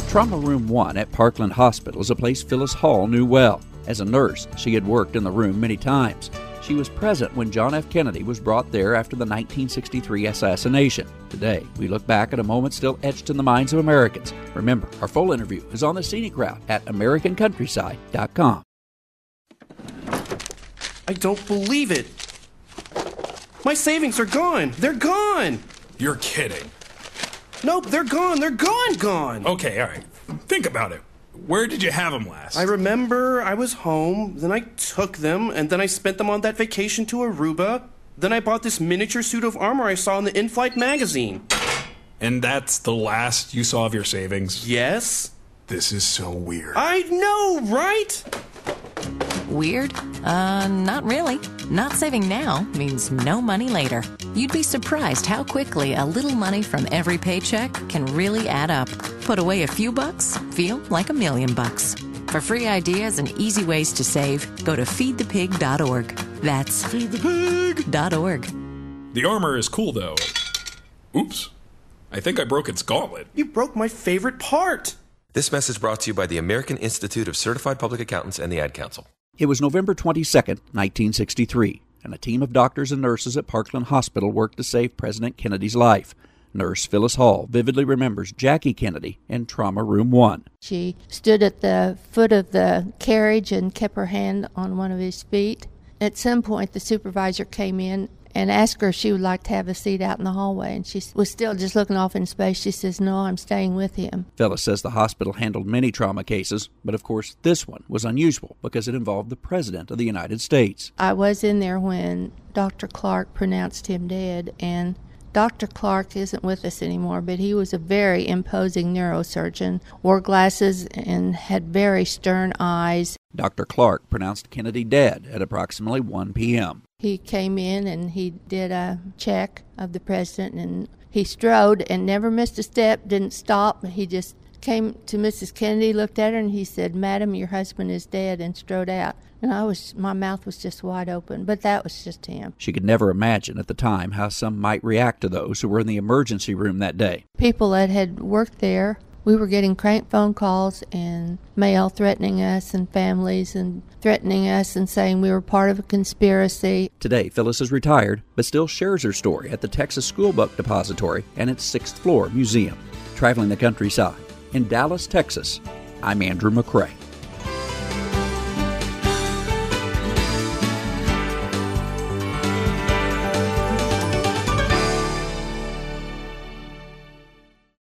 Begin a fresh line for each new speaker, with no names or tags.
Trauma Room 1 at Parkland Hospital is a place Phyllis Hall knew well. As a nurse, she had worked in the room many times. She was present when John F. Kennedy was brought there after the 1963 assassination. Today, we look back at a moment still etched in the minds of Americans. Remember, our full interview is on the Scenic Route at AmericanCountryside.com.
I don't believe it. My savings are gone. They're gone.
You're kidding.
Nope, they're gone. They're gone.
Okay, all right. Think about it. Where did you have them last?
I remember I was home, then I took them, and then I spent them on that vacation to Aruba. Then I bought this miniature suit of armor I saw in the In-Flight magazine.
And that's the last you saw of your savings?
Yes.
This is so weird.
I know, right?
Weird? Not really. Not saving now means no money later. You'd be surprised how quickly a little money from every paycheck can really add up. Put away a few bucks, feel like $1 million. For free ideas and easy ways to save, go to feedthepig.org. That's feedthepig.org.
The armor is cool, though. Oops. I think I broke its gauntlet.
You broke my favorite part.
This message brought to you by the American Institute of Certified Public Accountants and the Ad Council.
It was November 22nd, 1963, and a team of doctors and nurses at Parkland Hospital worked to save President Kennedy's life. Nurse Phyllis Hall vividly remembers Jackie Kennedy in Trauma Room 1.
She stood at the foot of the carriage and kept her hand on one of his feet. At some point, the supervisor came in and asked her if she would like to have a seat out in the hallway. And she was still just looking off in space. She says, "No, I'm staying with him."
Phyllis says the hospital handled many trauma cases, but of course this one was unusual because it involved the President of the United States.
I was in there when Dr. Clark pronounced him dead, and Dr. Clark isn't with us anymore, but he was a very imposing neurosurgeon, wore glasses and had very stern eyes.
Dr. Clark pronounced Kennedy dead at approximately 1 p.m.
He came in and he did a check of the president, and he strode and never missed a step, didn't stop. He just came to Mrs. Kennedy, looked at her, and he said, "Madam, your husband is dead," and strode out. And my mouth was just wide open, but that was just him.
She could never imagine at the time how some might react to those who were in the emergency room that day.
People that had worked there, we were getting crank phone calls and mail threatening us, and families and threatening us and saying we were part of a conspiracy.
Today, Phyllis is retired, but still shares her story at the Texas Schoolbook Depository and its 6th floor museum. Traveling the countryside in Dallas, Texas, I'm Andrew McCrae.